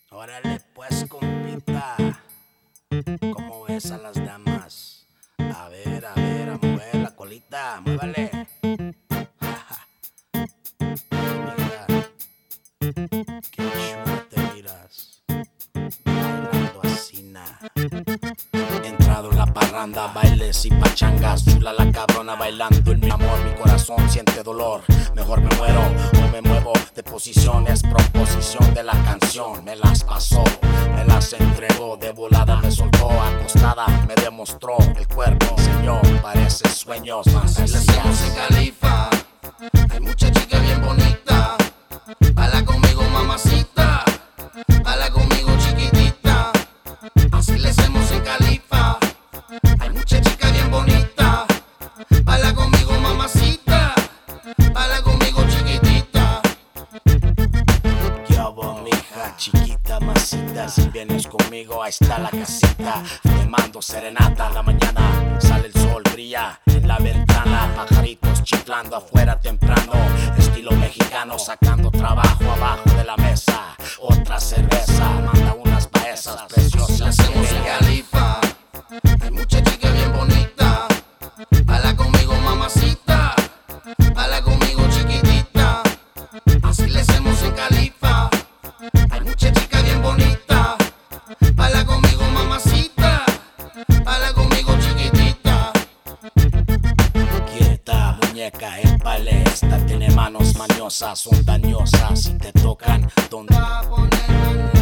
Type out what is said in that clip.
Órale pues, compita, ¿cómo ves a las damas? A mover la colita, muévale. Mira, qué chula te miras, bailando así, entrado en la parranda, bailes y pachangas, chula la cabrona bailando en mi amor, mi corazón siente dolor, mejor me muero o me muevo de posición, es proposición de la canción, me las pasó, me las entregó, de volada me soltó, acostada me demostró, el cuerpo enseñó, parece sueños, más Así le hacemos en Califa, hay mucha chica bien bonita, baila conmigo mamacita, baila conmigo chiquitita, así le hacemos en Califa, hay mucha chica bien bonita, baila conmigo mamacita, baila conmigo chiquitita. Yo voy, mija, chiquita, masita, si vienes conmigo, ahí está la casita. Te mando serenata en la mañana, sale el sol, brilla en la ventana. Pajaritos chiflando afuera temprano, estilo mexicano, sacando trabajo abajo de la mesa. Otra cerveza, manda unas paesas Así preciosas. le hacemos en Califa, hay mucha chica bien bonita, baila conmigo mamacita, baila conmigo chiquitita, así le hacemos en Califa, hay mucha chica bien bonita, baila conmigo mamacita, baila conmigo chiquitita. Quieta, muñeca, empale, esta tiene manos mañosas, son dañosas. Si te tocan, ¿dónde? Va a poner